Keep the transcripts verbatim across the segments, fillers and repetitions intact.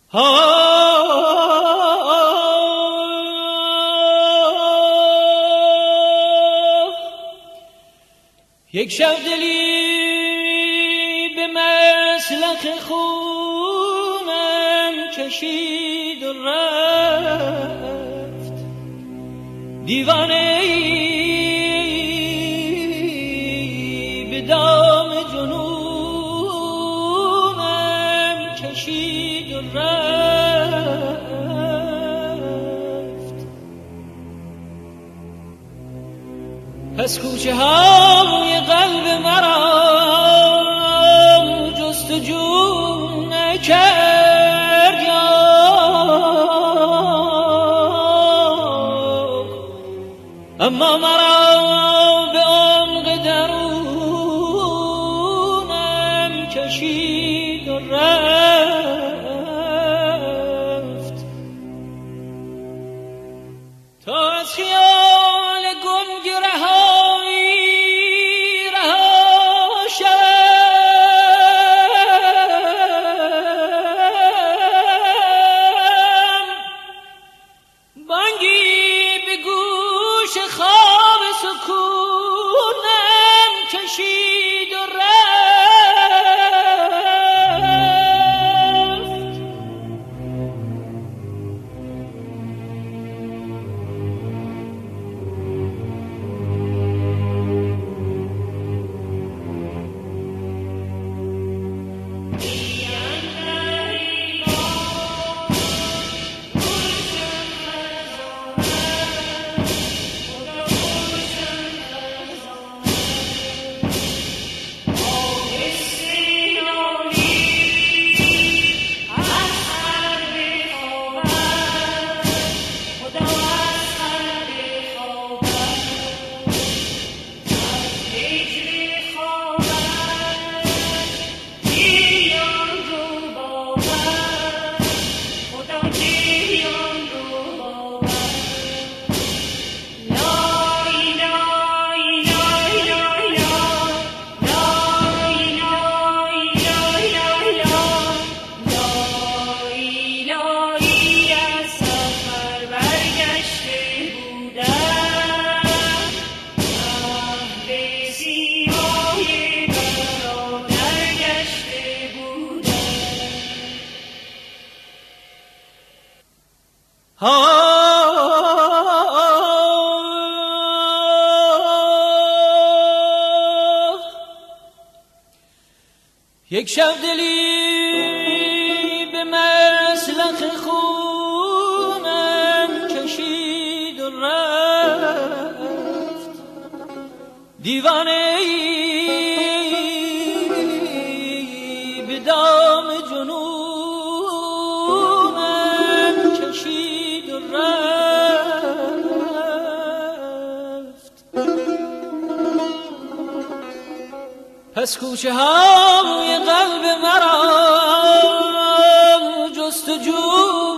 یک شب دلی به مسلخ خونم کشید و رفت، دیوانه به دام جنونم کشید و رفت. پس کوچه های قلب مرا جستجو نکرد اما مرا به عمق درونم کشید و رفت، تا از خیال گنگ رهایی رها شدم. بانگی به گوش خواب سکونم کشید و رفت. یک شب دلی به مسلخ خونم کشید و رفت، دیوانه به دام جنونم کشید و رفت. پس کوچه های قلب مرا جستجو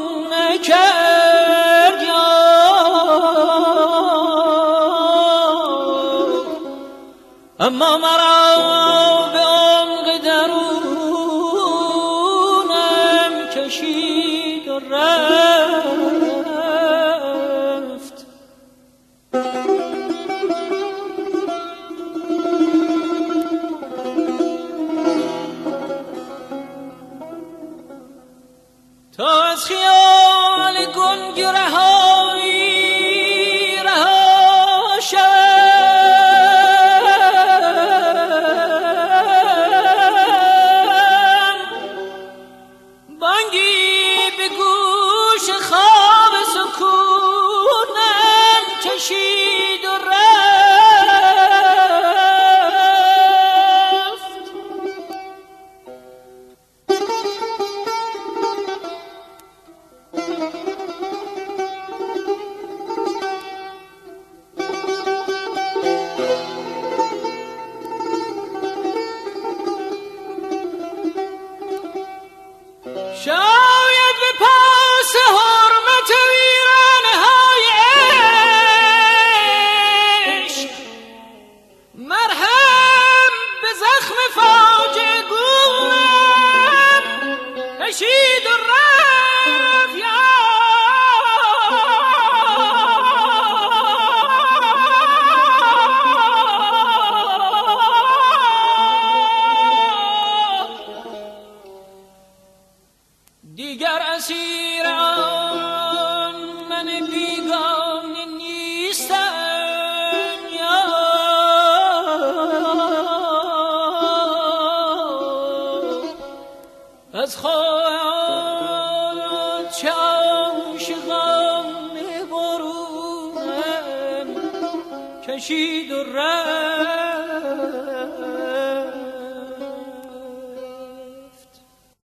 نکرد اما مرا به عمق درونم کشید و رفت. تا از خیال گنگ رهایی رها شدم. بانگی به گوش خواب سکونم کشید و رفت. شاید به پاس حرمت ویرانه های عشق مرهم به زخم فاجعه گویم کشید و رفت. دیگر اسیرم من بیگانه نیستم یا از خواهد چه عاشقان برونم کشید و رفت